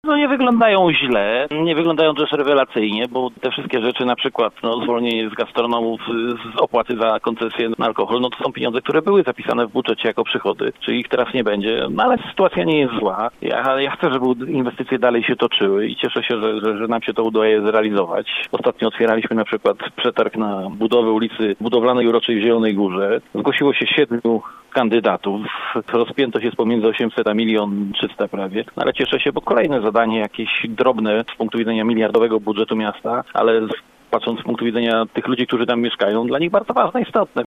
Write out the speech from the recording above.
No nie wyglądają źle, nie wyglądają też rewelacyjnie, bo te wszystkie rzeczy, na przykład zwolnienie z gastronomów z opłaty za koncesję na alkohol, to są pieniądze, które były zapisane w budżecie jako przychody, czyli ich teraz nie będzie, ale sytuacja nie jest zła. Ja chcę, żeby inwestycje dalej się toczyły i cieszę się, że nam się to udaje zrealizować. Ostatnio otwieraliśmy na przykład przetarg na budowę ulicy Budowlanej Uroczej w Zielonej Górze. Zgłosiło się 7 kandydatów. Rozpiętość jest pomiędzy 800 a 1 300 000 prawie. Ale cieszę się, bo kolejne zadanie jakieś drobne z punktu widzenia miliardowego budżetu miasta, ale patrząc z punktu widzenia tych ludzi, którzy tam mieszkają, dla nich bardzo ważne, istotne.